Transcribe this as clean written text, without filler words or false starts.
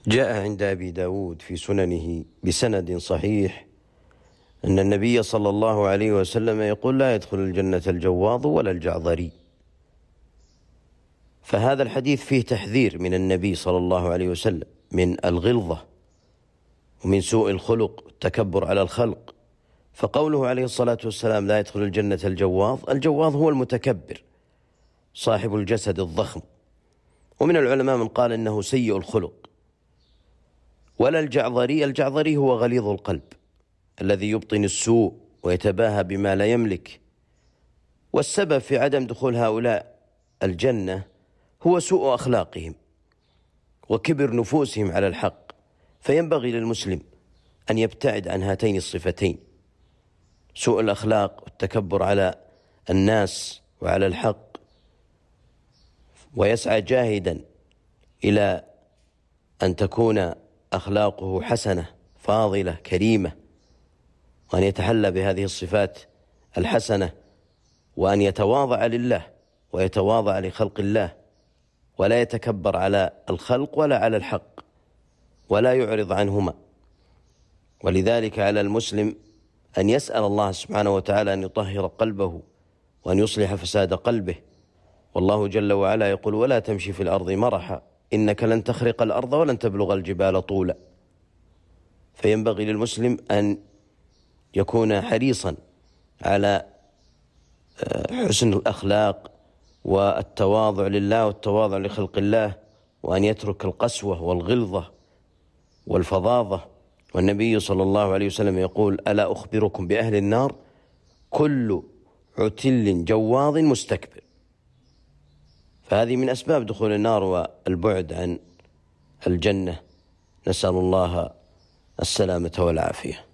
جاء عند أبي داود في سننه بسند صحيح أن النبي صلى الله عليه وسلم يقول: لا يدخل الجنة الجواظ ولا الجعظري. فهذا الحديث فيه تحذير من النبي صلى الله عليه وسلم من الغلظة ومن سوء الخلق والتكبر على الخلق. فقوله عليه الصلاة والسلام: لا يدخل الجنة الجواظ، الجواظ هو المتكبر صاحب الجسد الضخم، ومن العلماء من قال إنه سيء الخلق. ولا الجعظري، الجعظري هو غليظ القلب الذي يبطن السوء ويتباهى بما لا يملك. والسبب في عدم دخول هؤلاء الجنة هو سوء أخلاقهم وكبر نفوسهم على الحق. فينبغي للمسلم أن يبتعد عن هاتين الصفتين: سوء الأخلاق والتكبر على الناس وعلى الحق، ويسعى جاهدا إلى أن تكون أخلاقه حسنة فاضلة كريمة، وأن يتحلى بهذه الصفات الحسنة، وأن يتواضع لله ويتواضع لخلق الله، ولا يتكبر على الخلق ولا على الحق، ولا يعرض عنهما. ولذلك على المسلم أن يسأل الله سبحانه وتعالى أن يطهر قلبه وأن يصلح فساد قلبه. والله جل وعلا يقول: ولا تمشي في الأرض مرحا إنك لن تخرق الأرض ولن تبلغ الجبال طولا. فينبغي للمسلم أن يكون حريصا على حسن الأخلاق والتواضع لله والتواضع لخلق الله، وأن يترك القسوة والغلظة والفظاظة. والنبي صلى الله عليه وسلم يقول: ألا أخبركم بأهل النار؟ كل عتل جواظ مستكبر. فهذه من أسباب دخول النار والبعد عن الجنة. نسأل الله السلامة والعافية.